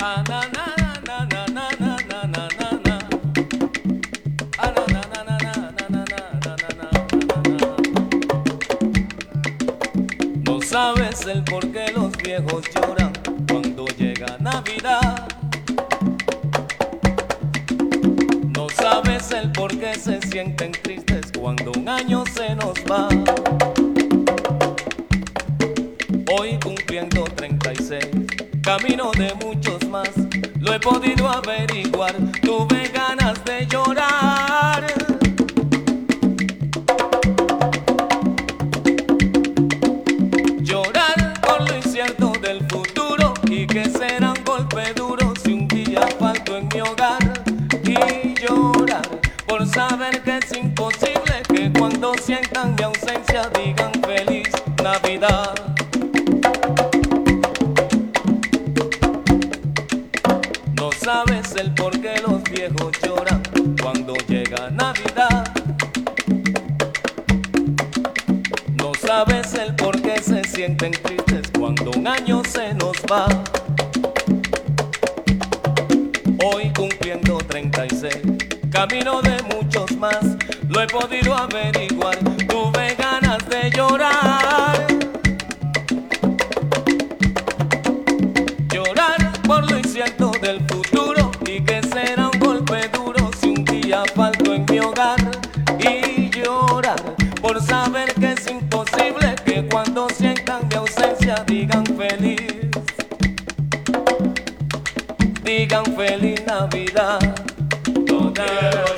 Ah, na, na, na, na, na, na, na, na, na, na. Ah, na, na, na, na, na, na, na, na, na, na, na. No sabes el por qué los viejos lloran cuando llega Navidad. No sabes el por qué se sienten tristes cuando un año se nos va. Hoy cumpliendo 36, camino de muchos más, lo he podido averiguar, tuve ganas de llorar. Llorar por lo incierto del futuro y que será un golpe duro si un día falto en mi hogar. Y llorar por saber que es imposible que cuando sientan mi ausencia digan feliz Navidad. No sabes el por qué los viejos lloran cuando llega Navidad. No sabes el por qué se sienten tristes cuando un año se nos va. Hoy cumpliendo 36, camino de muchos más, lo he podido averiguar, tuve ganas de llorar. Llorar por lo incierto del futuro y que será un golpe duro si un día falto en mi hogar. Y llorar por saber que es imposible que cuando sientan mi ausencia digan feliz Navidad.